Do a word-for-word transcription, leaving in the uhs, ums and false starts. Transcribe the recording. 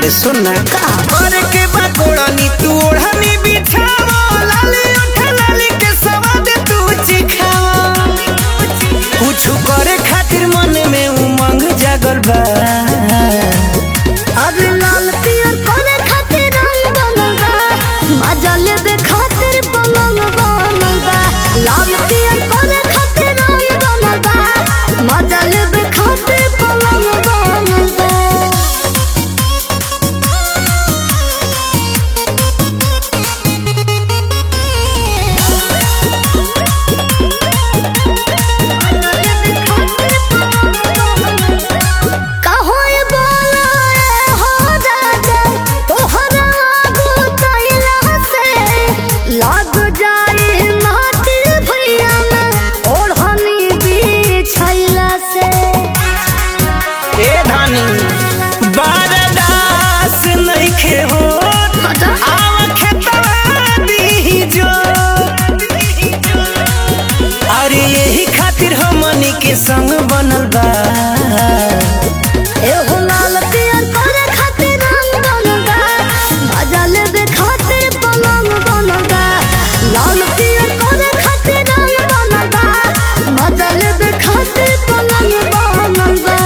अरे सुन ना करे के बाकोड़नी तू ओढ़नी बिछावा लाली उठा लाली के सवाद तू चिखावा कुछ करे खातिर मन में उमंग जागल बा अब लाल पियर करे खातिर रंग बनल बा मजा लेबे खातिर पलंग बनल बा लाल पियर करे खातिर रंग बनल बा मजा लेबे खातिर पलंग बनल बा के संग बनल बा एहो लाल पियर करे खातिर रंग बनल बा मजा लेबे खातिर पलंग बनल बा लाल पियर करे खातिर रंग बनल बा मजा लेबे खातिर पलंग बनल बा